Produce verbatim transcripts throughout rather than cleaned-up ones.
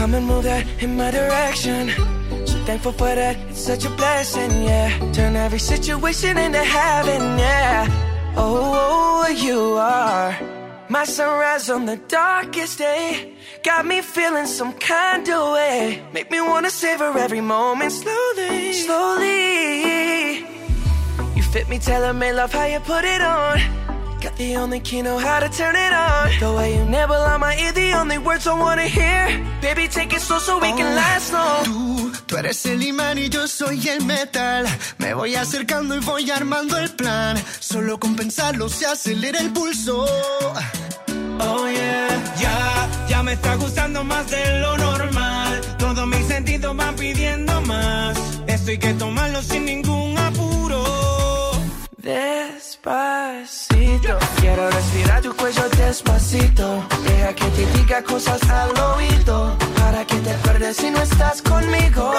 Come and move that in my direction. So thankful for that, it's such a blessing, yeah. Turn every situation into heaven, yeah. Oh, you are my sunrise on the darkest day. Got me feeling some kind of way. Make me wanna savor every moment slowly, slowly. You fit me, tailor-made, love how you put it on. Got the only key, know how to turn it on. The way you nibble on my ear, the only words I wanna hear. Baby, take it slow so we oh, can last long. Tú, tú eres el imán y yo soy el metal. Me voy acercando y voy armando el plan. Solo con pensarlo se acelera el pulso. Oh yeah, ya, ya me está gustando más de lo normal. Todos mis sentidos van pidiendo más. Esto hay que tomarlo sin ningún apuro. Despacito, quiero respirar tu cuello despacito. Deja que te diga cosas al oído, para que te acuerdes si no estás conmigo.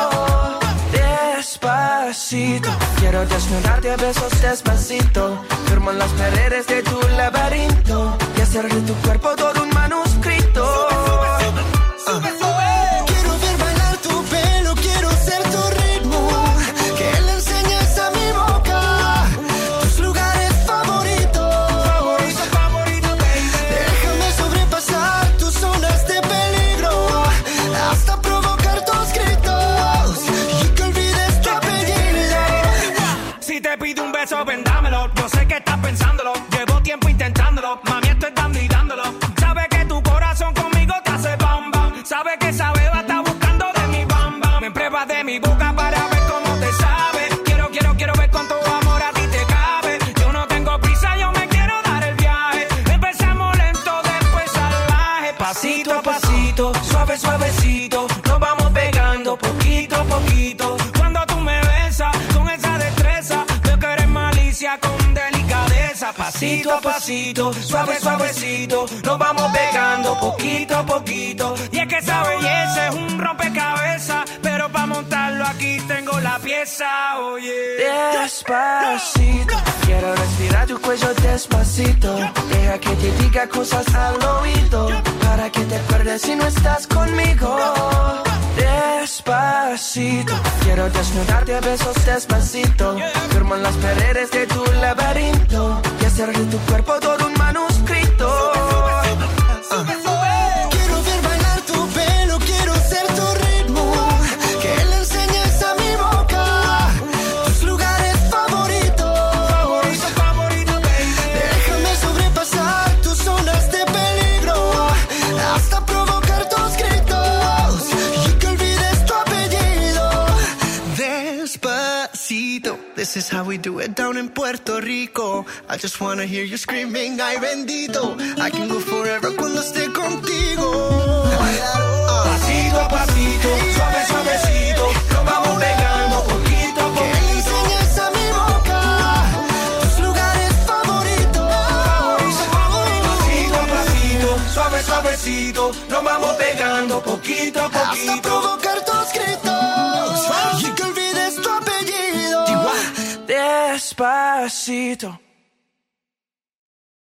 Despacito, quiero desnudarte a besos despacito. Firmo en las paredes de tu laberinto y hacer de tu cuerpo todo un manuscrito. Sube, sube, sube. Quiero ver bailar tu pelo, quiero ser tu ritmo. Que le enseñes a mi boca tus lugares favoritos. Favorito, favorito, baby. Déjame sobrepasar tus zonas de peligro, hasta provocar tus gritos y que olvides tu apellido. Si te pido un beso, ven, dámelo. Yo sé que estás pensándolo. Llevo tiempo intentándolo. Mami, estoy dando y dándolo. Sabes que tu corazón conmigo te hace bam bam. Sabes que esa beba está buscando de mi bam bam. Me pruebas de mi boca para ver cómo te sabe. Quiero, quiero, quiero ver cuánto amor a ti te cabe. Yo no tengo prisa, yo me quiero dar el viaje. Empezamos lento, después salvaje. Pasito a pasito, suave, suavecito. Nos vamos pegando poquito a poquito. Cuando tú me besas con esa destreza, veo que eres malicia con delicadeza. Pasito a pasito, suave, suavecito. Nos vamos pegando poquito a poquito. Y es que esa belleza es un rompecabezas, pero para montarlo aquí tengo la pieza, oye. Despacito, quiero respirar tu cuello despacito. Deja que te diga cosas al oído, para que te acuerdes si no estás conmigo. Despacito, quiero desnudarte a besos despacito. Firmo en las paredes de tu laberinto y hacer de tu cuerpo todo un manuscrito. Sube, sube. Quiero ver bailar tu pelo, quiero ser tu ritmo. Que le enseñes a mi boca tus lugares favoritos. Favorito, favorito, baby. Déjame sobrepasar tus zonas de peligro, hasta provocar tus gritos y que olvides tu apellido. Despacito, this is how we do it down in Puerto Rico. I just wanna hear you screaming, ay bendito. I can go forever cuando esté contigo. Pasito a pasito, suave, suavecito. Nos vamos pegando poquito a Que le poquito. enseñes a mi boca tus lugares favoritos. Pasito a pasito, suave, suavecito. Nos vamos pegando poquito a Hasta poquito. provocar tus gritos y que olvides tu apellido. Despacito.